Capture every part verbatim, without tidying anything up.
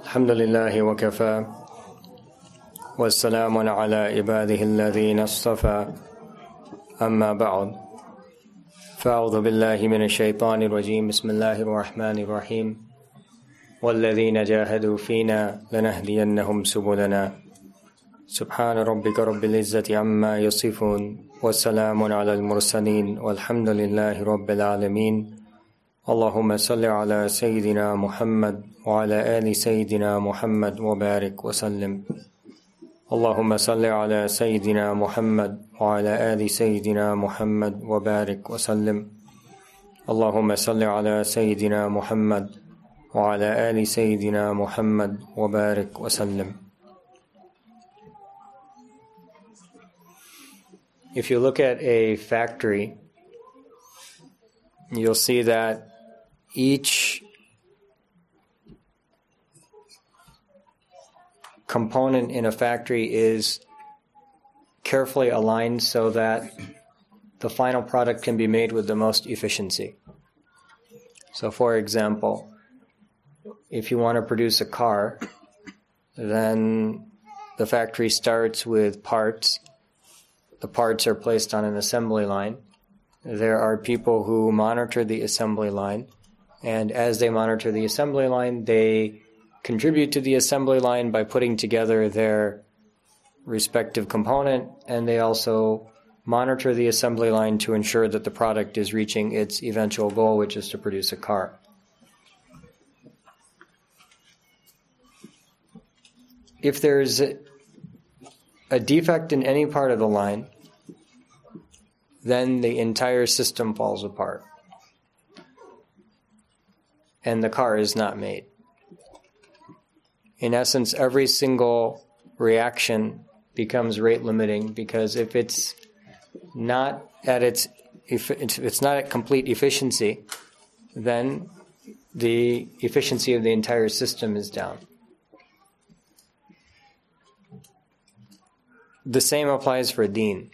الحمد لله وكفى والسلام على عباده الذين اصطفى أما بعد فأعوذ بالله من الشيطان الرجيم بسم الله الرحمن الرحيم والذين جاهدوا فينا لنهدينهم سبلنا سبحان ربك رب العزة عما يصفون والسلام على المرسلين والحمد لله رب العالمين اللهم صل على سيدنا محمد وعلى آل سيدنا محمد وبارك وسلم اللهم صل على سيدنا محمد وعلى آل سيدنا محمد وبارك وسلم اللهم صل على سيدنا محمد وعلى آل سيدنا محمد وبارك وسلم. If you look at a factory, you'll see that each component in a factory is carefully aligned so that the final product can be made with the most efficiency. So for example, if you want to produce a car, then the factory starts with parts. The parts are placed on an assembly line. There are people who monitor the assembly line, and as they monitor the assembly line, they contribute to the assembly line by putting together their respective component, and they also monitor the assembly line to ensure that the product is reaching its eventual goal, which is to produce a car. If there's a defect in any part of the line, then the entire system falls apart, and the car is not made. In essence, every single reaction becomes rate limiting, because if it's not at its if it's not at complete efficiency, then the efficiency of the entire system is down. The same applies for Deen.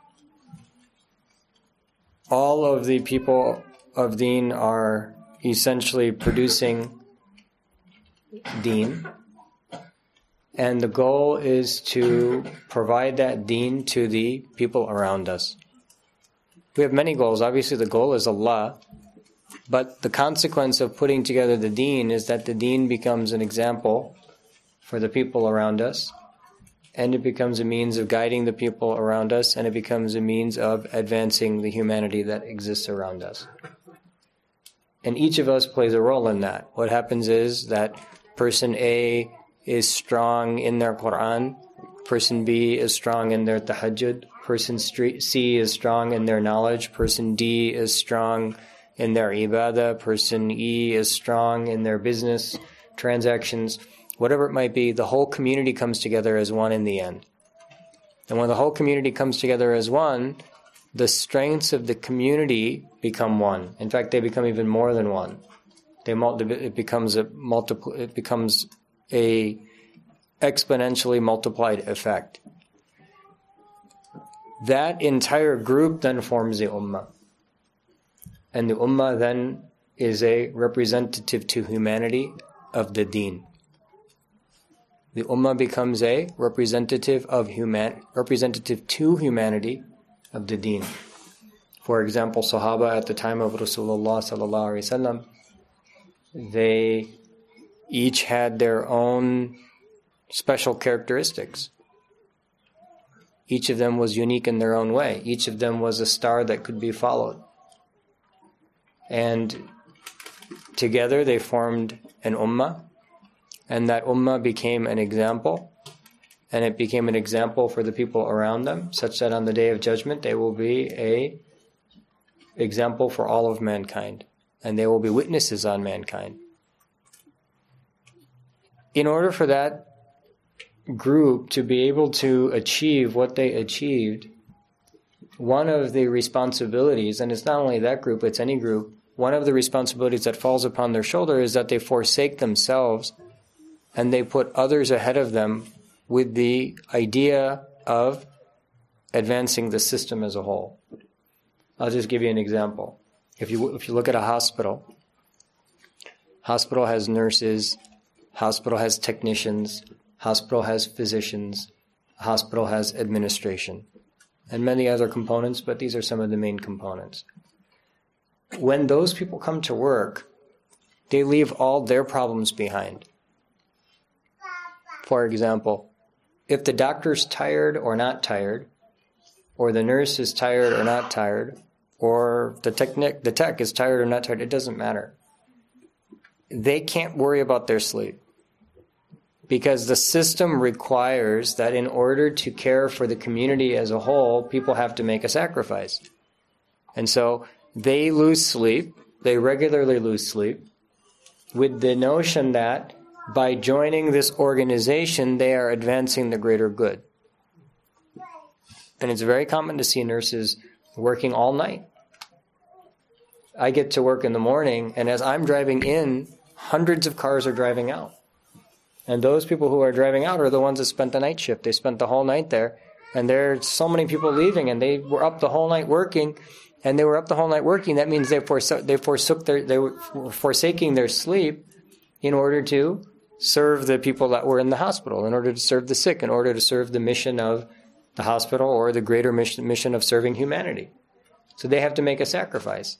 All of the people of Deen are essentially producing Deen, and the goal is to provide that Deen to the people around us. We have many goals. Obviously the goal is Allah, but the consequence of putting together the Deen is that the Deen becomes an example for the people around us, and it becomes a means of guiding the people around us, and it becomes a means of advancing the humanity that exists around us. And each of us plays a role in that. What happens is that person A is strong in their Quran, person B is strong in their tahajjud, person C is strong in their knowledge, person D is strong in their ibadah, person E is strong in their business transactions. Whatever it might be, the whole community comes together as one in the end. And when the whole community comes together as one, the strengths of the community become one. In fact, they become even more than one. They it becomes a multiple. It becomes a exponentially multiplied effect. That entire group then forms the ummah, and the ummah then is a representative to humanity of the Deen. The ummah becomes a representative of human, representative to humanity of the Deen. For example, Sahaba at the time of Rasulullah sallallahu alaihi wasallam, they each had their own special characteristics. Each of them was unique in their own way. Each of them was a star that could be followed. And together they formed an ummah, and that ummah became an example, and it became an example for the people around them, such that on the Day of Judgment they will be a example for all of mankind, and they will be witnesses on mankind. In order for that group to be able to achieve what they achieved, one of the responsibilities, and it's not only that group, it's any group, one of the responsibilities that falls upon their shoulder is that they forsake themselves and they put others ahead of them with the idea of advancing the system as a whole. I'll just give you an example. If you if you look at a hospital, hospital has nurses, hospital has technicians, hospital has physicians, hospital has administration, and many other components, but these are some of the main components. When those people come to work, they leave all their problems behind. For example, if the doctor's tired or not tired, or the nurse is tired or not tired, or the technic, the tech is tired or not tired, it doesn't matter. They can't worry about their sleep. Because the system requires that in order to care for the community as a whole, people have to make a sacrifice. And so they lose sleep, they regularly lose sleep, with the notion that by joining this organization, they are advancing the greater good. And it's very common to see nurses working all night. I get to work in the morning, and as I'm driving in, hundreds of cars are driving out. And those people who are driving out are the ones that spent the night shift. They spent the whole night there. And there's so many people leaving, and they were up the whole night working. And they were up the whole night working. That means they forsook, they forsook their, they were forsaking their sleep in order to serve the people that were in the hospital, in order to serve the sick, in order to serve the mission of the hospital or the greater mission, mission of serving humanity. So they have to make a sacrifice.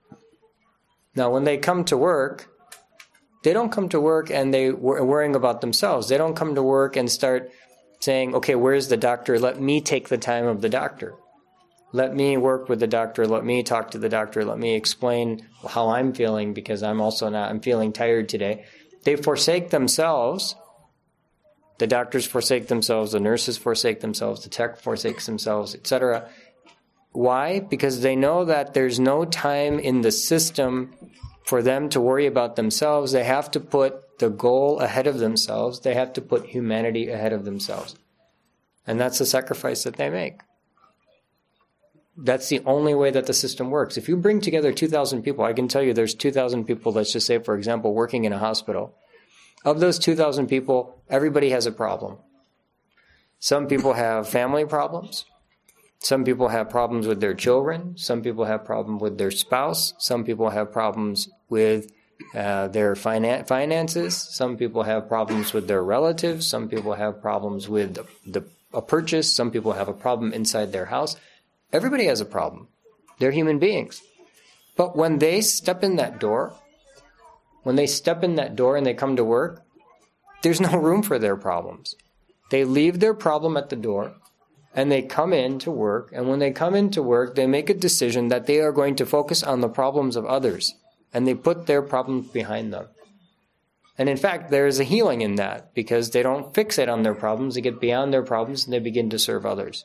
Now, when they come to work, they don't come to work and they wor- worrying about themselves. They don't come to work and start saying, okay, where's the doctor? Let me take the time of the doctor. Let me work with the doctor. Let me talk to the doctor. Let me explain how I'm feeling because I'm also not, I'm feeling tired today. They forsake themselves. The doctors forsake themselves. The nurses forsake themselves. The tech forsakes themselves, et cetera. Why? Because they know that there's no time in the system for them to worry about themselves. They have to put the goal ahead of themselves. They have to put humanity ahead of themselves. And that's the sacrifice that they make. That's the only way that the system works. If you bring together two thousand people, I can tell you there's two thousand people, let's just say, for example, working in a hospital. Of those two thousand people, everybody has a problem. Some people have family problems. Some people have problems with their children. Some people have problems with their spouse. Some people have problems with uh, their finan- finances. Some people have problems with their relatives. Some people have problems with the, the, a purchase. Some people have a problem inside their house. Everybody has a problem. They're human beings. But when they step in that door, when they step in that door and they come to work, there's no room for their problems. They leave their problem at the door and they come in to work. And when they come into work, they make a decision that they are going to focus on the problems of others. And they put their problems behind them. And in fact, there is a healing in that because they don't fixate on their problems. They get beyond their problems and they begin to serve others.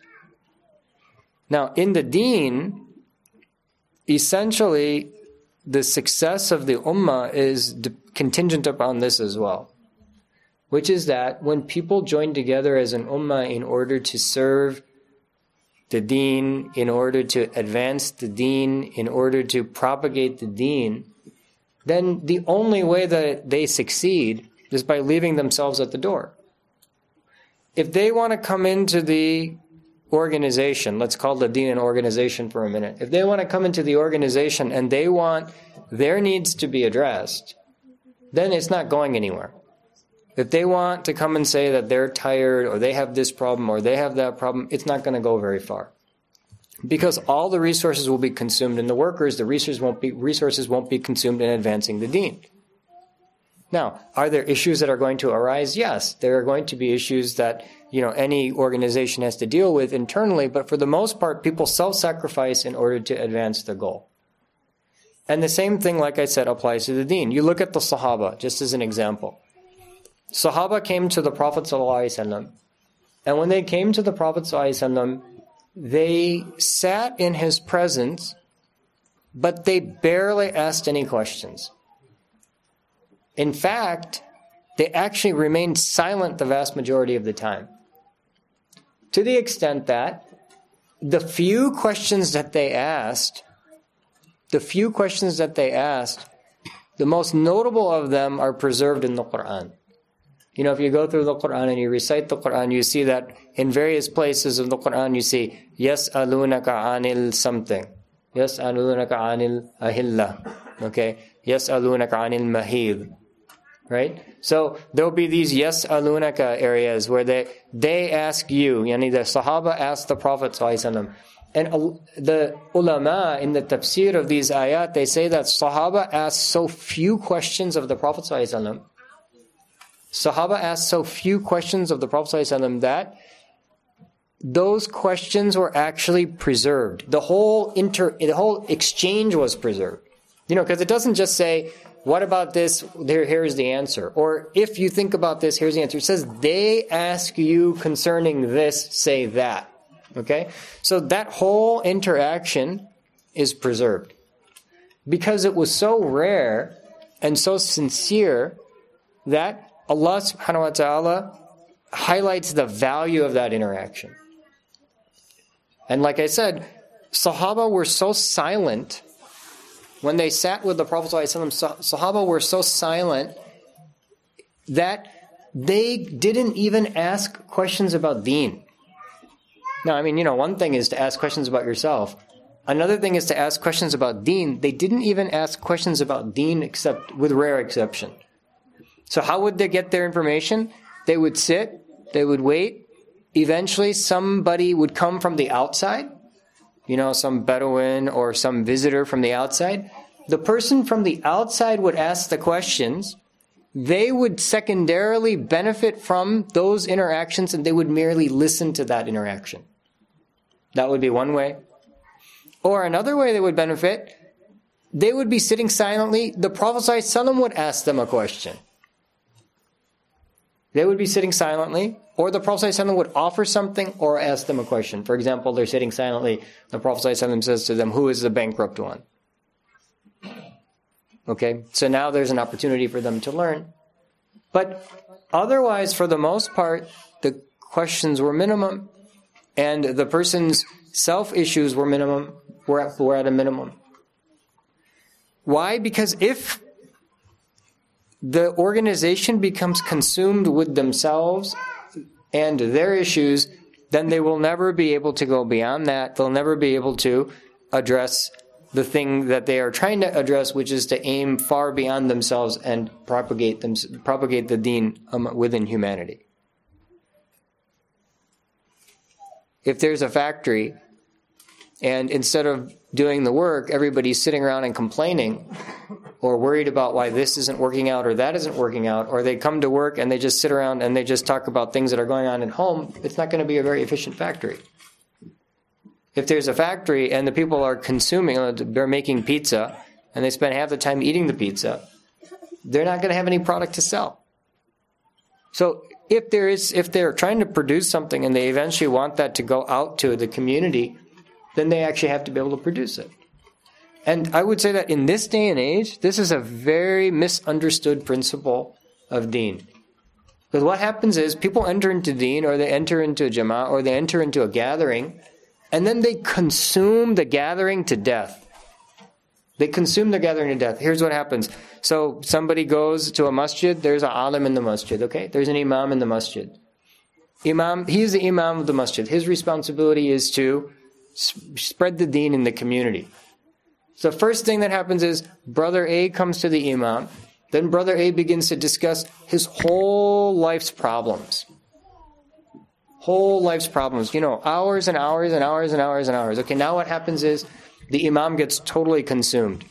Now, in the deen, essentially, the success of the ummah is contingent upon this as well, which is that when people join together as an ummah in order to serve the deen, in order to advance the deen, in order to propagate the deen, then the only way that they succeed is by leaving themselves at the door. If they want to come into the organization, let's call the deen an organization for a minute. If they want to come into the organization and they want their needs to be addressed, then it's not going anywhere. If they want to come and say that they're tired or they have this problem or they have that problem, it's not going to go very far. Because all the resources will be consumed in the workers, the resources won't be, resources won't be consumed in advancing the deen. Now, are there issues that are going to arise? Yes, there are going to be issues that, you know, any organization has to deal with internally, but for the most part, people self-sacrifice in order to advance the goal. And the same thing, like I said, applies to the deen. You look at the Sahaba, just as an example. Sahaba came to the Prophet ﷺ, and when they came to the Prophet ﷺ, they sat in his presence, but they barely asked any questions. In fact, they actually remained silent the vast majority of the time. To the extent that the few questions that they asked, the few questions that they asked, the most notable of them are preserved in the Quran. You know, if you go through the Quran and you recite the Quran, you see that in various places of the Quran you see, Yas'alunaka anil something. Yas'alunaka anil ahilla. Okay? Yas'alunaka anil mahid. Right? So there'll be these yas'alunaka areas where they they ask you, yani the Sahaba ask the Prophet ﷺ. And the ulama in the tafsir of these ayat, they say that Sahaba asked so few questions of the Prophet ﷺ. Sahaba asked so few questions of the Prophet ﷺ that those questions were actually preserved. The whole inter, the whole exchange was preserved. You know, because it doesn't just say, what about this? There, here's the answer. Or if you think about this, here's the answer. It says, they ask you concerning this, say that. Okay? So that whole interaction is preserved. Because it was so rare and so sincere that Allah subhanahu wa ta'ala highlights the value of that interaction. And like I said, Sahaba were so silent when they sat with the Prophet ﷺ. Sahaba were so silent that they didn't even ask questions about deen. Now, I mean, you know, one thing is to ask questions about yourself. Another thing is to ask questions about deen. They didn't even ask questions about deen except with rare exception. So how would they get their information? They would sit, they would wait. Eventually somebody would come from the outside, you know, some Bedouin or some visitor from the outside. The person from the outside would ask the questions. They would secondarily benefit from those interactions and they would merely listen to that interaction. That would be one way. Or another way they would benefit, they would be sitting silently. The Prophet ﷺ would ask them a question. They would be sitting silently, or the Prophet ﷺ would offer something or ask them a question. For example, they're sitting silently. The Prophet ﷺ says to them, who is the bankrupt one? Okay, so now there's an opportunity for them to learn. But otherwise, for the most part, the questions were minimum, and the person's self-issues were minimum, were at, were at a minimum. Why? Because if the organization becomes consumed with themselves and their issues, then they will never be able to go beyond that. They'll never be able to address the thing that they are trying to address, which is to aim far beyond themselves and propagate them, propagate the deen um, within humanity. If there's a factory and instead of doing the work, everybody's sitting around and complaining or worried about why this isn't working out or that isn't working out, or they come to work and they just sit around and they just talk about things that are going on at home, it's not going to be a very efficient factory. If there's a factory and the people are consuming, they're making pizza, and they spend half the time eating the pizza, they're not going to have any product to sell. So if there is, if they're trying to produce something and they eventually want that to go out to the community, then they actually have to be able to produce it. And I would say that in this day and age, this is a very misunderstood principle of deen. Because what happens is people enter into deen, or they enter into a jama'ah, or they enter into a gathering, and then they consume the gathering to death. They consume the gathering to death. Here's what happens. So somebody goes to a masjid, there's an alim in the masjid, okay? There's an imam in the masjid. Imam, he's the imam of the masjid. His responsibility is to spread the deen in the community. So first thing that happens is brother A comes to the imam. Then brother A begins to discuss his whole life's problems. Whole life's problems. You know, hours and hours and hours and hours and hours. Okay, now what happens is the imam gets totally consumed.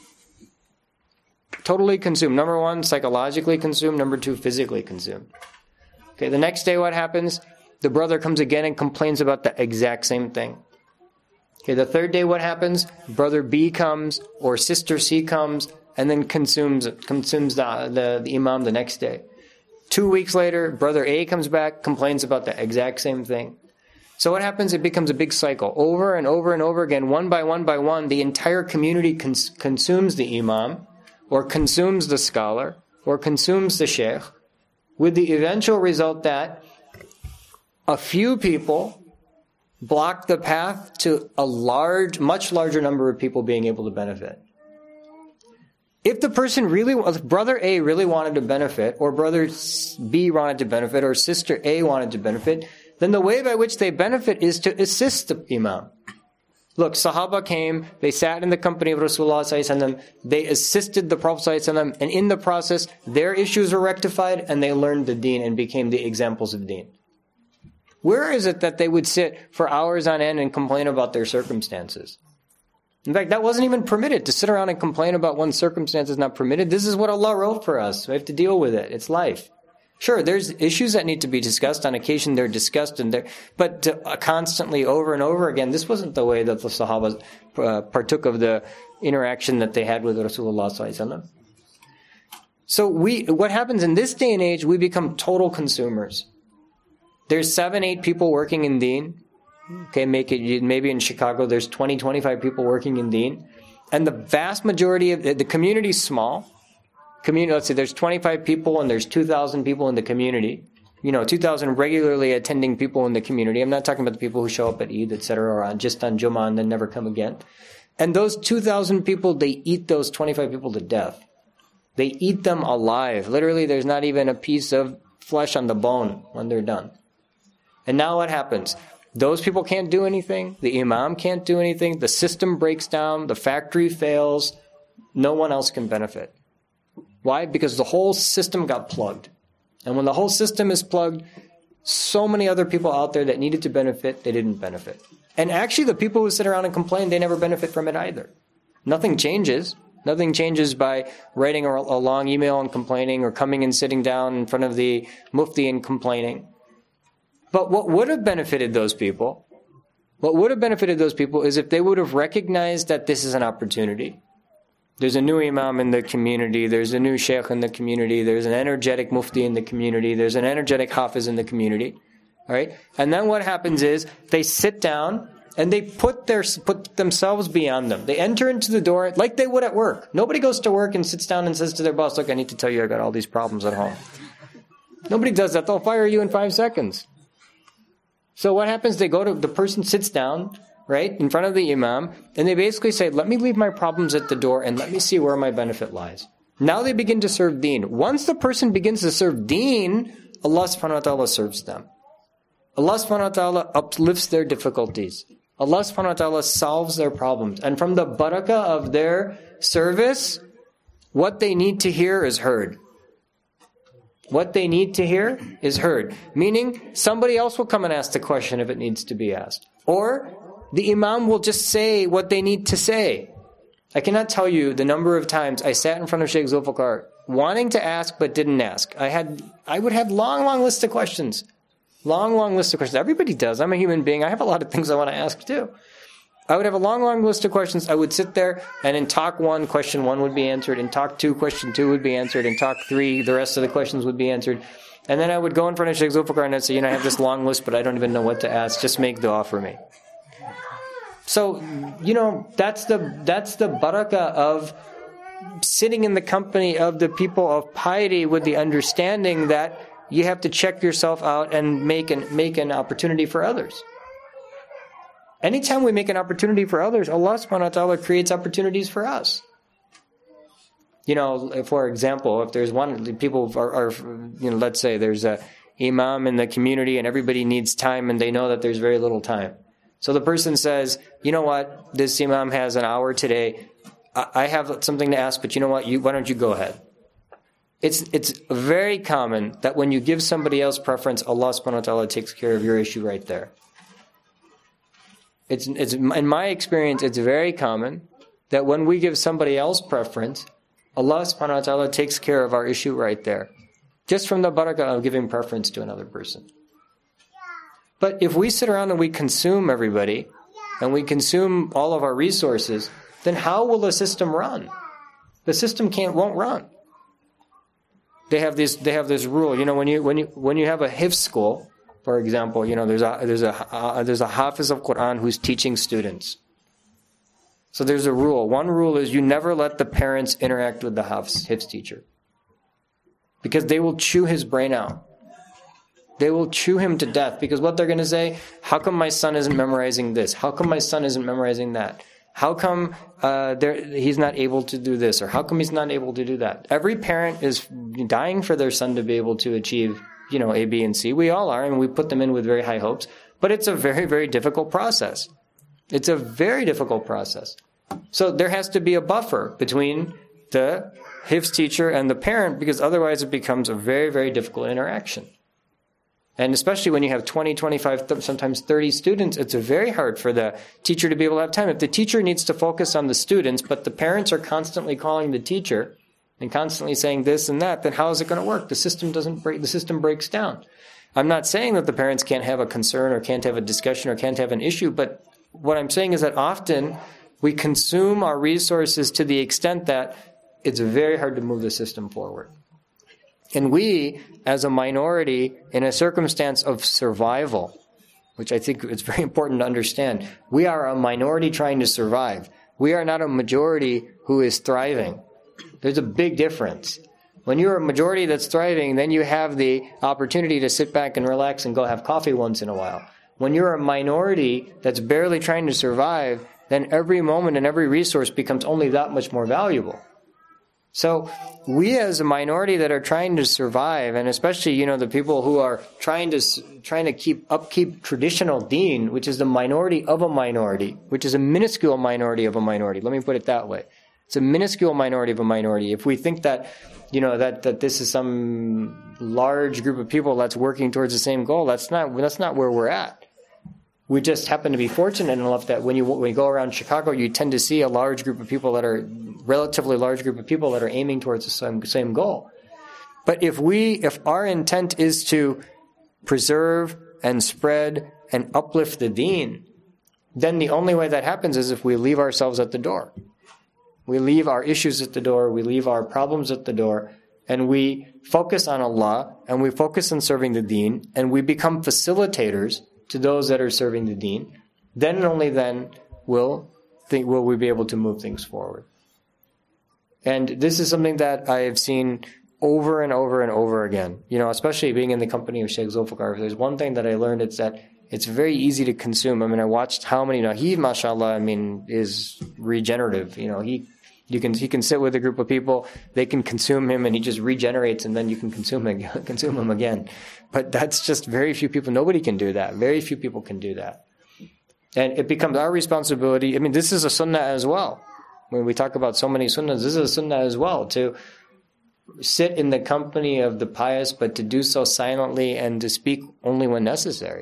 Totally consumed. Number one, psychologically consumed. Number two, physically consumed. Okay, the next day what happens? The brother comes again and complains about the exact same thing. Okay, the third day what happens? Brother B comes, or sister C comes, and then consumes consumes the, the, the imam the next day. Two weeks later, brother A comes back, complains about the exact same thing. So what happens? It becomes a big cycle. Over and over and over again, one by one by one, the entire community cons- consumes the imam, or consumes the scholar, or consumes the sheikh, with the eventual result that a few people block the path to a large, much larger number of people being able to benefit. If the person really, if brother A really wanted to benefit, or brother B wanted to benefit, or sister A wanted to benefit, then the way by which they benefit is to assist the imam. Look, Sahaba came, they sat in the company of Rasulullah sallallahu alaihi wasallam, they assisted the Prophet sallallahu alaihi wasallam, and in the process, their issues were rectified, and they learned the deen and became the examples of deen. Where is it that they would sit for hours on end and complain about their circumstances? In fact, that wasn't even permitted. To sit around and complain about one's circumstances is not permitted. This is what Allah wrote for us. We have to deal with it. It's life. Sure, there's issues that need to be discussed. On occasion, they're discussed, and they're, but to, uh, constantly, over and over again, this wasn't the way that the Sahaba uh, partook of the interaction that they had with Rasulullah sallallahu alaihi wasallam. So we, what happens in this day and age, we become total consumers. There's seven, eight people working in deen. Okay, make it, maybe in Chicago, there's twenty, twenty-five people working in deen. And the vast majority of, the community is small. Community, let's say there's twenty-five people and there's two thousand people in the community. You know, two thousand regularly attending people in the community. I'm not talking about the people who show up at Eid, et cetera, or on, just on Jummah and then never come again. And those two thousand people, they eat those twenty-five people to death. They eat them alive. Literally, there's not even a piece of flesh on the bone when they're done. And now what happens? Those people can't do anything. The imam can't do anything. The system breaks down. The factory fails. No one else can benefit. Why? Because the whole system got plugged. And when the whole system is plugged, so many other people out there that needed to benefit, they didn't benefit. And actually the people who sit around and complain, they never benefit from it either. Nothing changes. Nothing changes by writing a, a long email and complaining, or coming and sitting down in front of the mufti and complaining. But what would have benefited those people, what would have benefited those people is if they would have recognized that this is an opportunity. There's a new imam in the community, there's a new sheikh in the community, there's an energetic mufti in the community, there's an energetic hafiz in the community. All right? And then what happens is they sit down and they put their put themselves beyond them. They enter into the door like they would at work. Nobody goes to work and sits down and says to their boss, look, I need to tell you I got all these problems at home. Nobody does that. They'll fire you in five seconds. So what happens? They go to, the person sits down, right, in front of the imam, and they basically say, let me leave my problems at the door and let me see where my benefit lies. Now they begin to serve deen. Once the person begins to serve deen, Allah subhanahu wa ta'ala serves them. Allah subhanahu wa ta'ala uplifts their difficulties. Allah subhanahu wa ta'ala solves their problems. And from the barakah of their service, what they need to hear is heard. What they need to hear is heard. Meaning, somebody else will come and ask the question if it needs to be asked. Or, the imam will just say what they need to say. I cannot tell you the number of times I sat in front of Sheikh Zulfikar, wanting to ask but didn't ask. I had, I would have long, long lists of questions. Long, long list of questions. Everybody does. I'm a human being. I have a lot of things I want to ask too. I would have a long, long list of questions. I would sit there, and in talk one, question one would be answered. In talk two, question two would be answered. In talk three, the rest of the questions would be answered. And then I would go in front of Sheikh Zulfikar and I'd say, you know, I have this long list, but I don't even know what to ask. Just make dua for me. So, you know, that's the that's the barakah of sitting in the company of the people of piety, with the understanding that you have to check yourself out and make an make an opportunity for others. Anytime we make an opportunity for others, Allah subhanahu wa ta'ala creates opportunities for us. You know, for example, if there's one, people are, are, you know, let's say there's a imam in the community and everybody needs time and they know that there's very little time. So the person says, you know what, this imam has an hour today. I have something to ask, but you know what, you, why don't you go ahead? It's it's very common that when you give somebody else preference, Allah subhanahu wa ta'ala takes care of your issue right there. It's, it's in my experience, it's very common that when we give somebody else preference, Allah subhanahu wa ta'ala takes care of our issue right there. Just from the barakah of giving preference to another person. But if we sit around and we consume everybody, and we consume all of our resources, then how will the system run? The system can't, won't run. They have this, they have this rule, you know, when you, when you, when you have a hifz school, for example, you know, there's a there's a uh, there's a hafiz of Quran who's teaching students. So there's a rule. One rule is you never let the parents interact with the hafiz, hifz teacher, because they will chew his brain out. They will chew him to death, because what they're going to say: how come my son isn't memorizing this? How come my son isn't memorizing that? How come uh, he's not able to do this, or how come he's not able to do that? Every parent is dying for their son to be able to achieve, you know, A, B, and C. We all are, and we put them in with very high hopes. But it's a very, very difficult process. It's a very difficult process. So there has to be a buffer between the hifz teacher and the parent, because otherwise it becomes a very, very difficult interaction. And especially when you have twenty, twenty-five, sometimes thirty students, it's very hard for the teacher to be able to have time. If the teacher needs to focus on the students, but the parents are constantly calling the teacher and constantly saying this and that, then how is it going to work? The system doesn't break, the system breaks down. I'm not saying that the parents can't have a concern or can't have a discussion or can't have an issue, but what I'm saying is that often we consume our resources to the extent that it's very hard to move the system forward. And we, as a minority, in a circumstance of survival, which I think it's very important to understand, we are a minority trying to survive. We are not a majority who is thriving. There's a big difference. When you're a majority that's thriving, then you have the opportunity to sit back and relax and go have coffee once in a while. When you're a minority that's barely trying to survive, then every moment and every resource becomes only that much more valuable. So we as a minority that are trying to survive, and especially, you know, the people who are trying to trying to keep upkeep traditional deen, which is the minority of a minority, which is a minuscule minority of a minority. Let me put it that way. It's a minuscule minority of a minority. If we think that, you know, that, that this is some large group of people that's working towards the same goal, that's not that's not where we're at. We just happen to be fortunate enough that when you when you go around Chicago, you tend to see a large group of people that are relatively large group of people that are aiming towards the same same goal. But if we if our intent is to preserve and spread and uplift the deen, then the only way that happens is if we leave ourselves at the door. We leave our issues at the door, we leave our problems at the door, and we focus on Allah, and we focus on serving the deen, and we become facilitators to those that are serving the deen. Then and only then will think, will we be able to move things forward. And this is something that I have seen over and over and over again. You know, especially being in the company of Sheikh Zulfikar, there's one thing that I learned, it's that it's very easy to consume. I mean, I watched how many, you know, he, mashallah, I mean, is regenerative. You know, he, you can, he can sit with a group of people, they can consume him, and he just regenerates, and then you can consume him, consume him again. But that's just very few people. Nobody can do that. Very few people can do that. And it becomes our responsibility. I mean, this is a sunnah as well. When we talk about so many sunnahs, this is a sunnah as well, to sit in the company of the pious, but to do so silently and to speak only when necessary.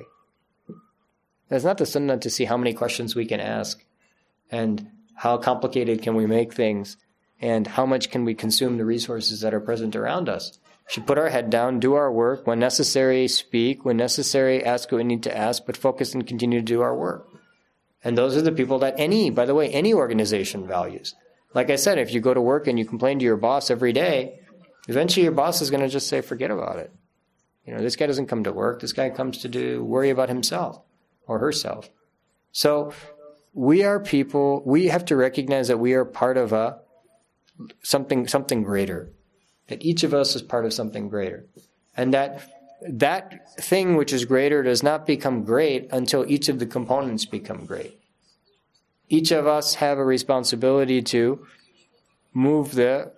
That's not the sunnah to see how many questions we can ask and how complicated can we make things, and how much can we consume the resources that are present around us. We should put our head down, do our work. When necessary, speak. When necessary, ask what we need to ask, but focus and continue to do our work. And those are the people that any, by the way, any organization values. Like I said, if you go to work and you complain to your boss every day, eventually your boss is going to just say, forget about it. You know, this guy doesn't come to work. This guy comes to do worry about himself or herself. So we are people, we have to recognize that we are part of a something something greater. That each of us is part of something greater. And that that thing which is greater does not become great until each of the components become great. Each of us have a responsibility to move the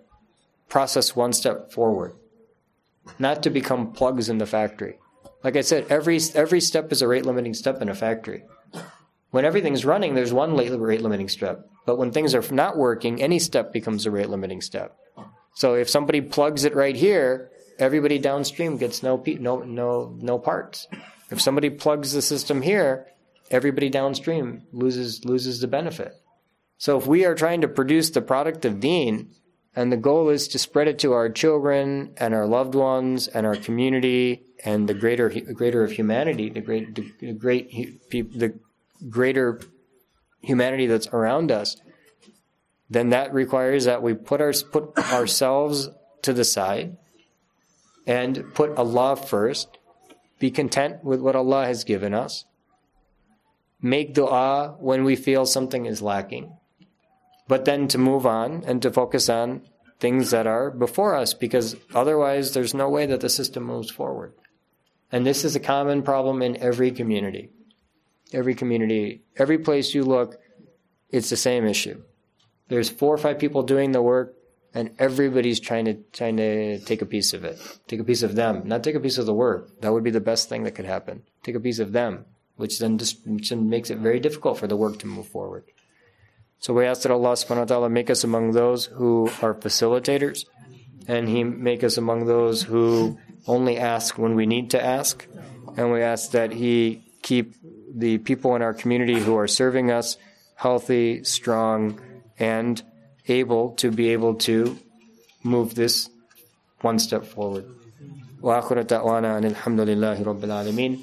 process one step forward. Not to become plugs in the factory. Like I said, every every step is a rate limiting step in a factory. When everything's running, there's one rate limiting step. But when things are not working, any step becomes a rate limiting step. So if somebody plugs it right here, everybody downstream gets no no no no parts. If somebody plugs the system here, everybody downstream loses loses the benefit. So if we are trying to produce the product of deen, and the goal is to spread it to our children and our loved ones and our community and the greater greater of humanity, the great the great the greater humanity that's around us, then that requires that we put our put ourselves to the side and put Allah first. Be content with what Allah has given us. Make dua when we feel something is lacking. But then to move on and to focus on things that are before us, because otherwise there's no way that the system moves forward. And this is a common problem in every community. Every community, every place you look, it's the same issue. There's four or five people doing the work, and everybody's trying to trying to take a piece of it. Take a piece of them. Not take a piece of the work. That would be the best thing that could happen. Take a piece of them. which then just which then makes it very difficult for the work to move forward. So we ask that Allah subhanahu wa ta'ala make us among those who are facilitators, and He make us among those who only ask when we need to ask, and we ask that He keep the people in our community who are serving us healthy, strong, and able to be able to move this one step forward. Wa akhiru da'wana anil hamdulillahi rabbil alameen.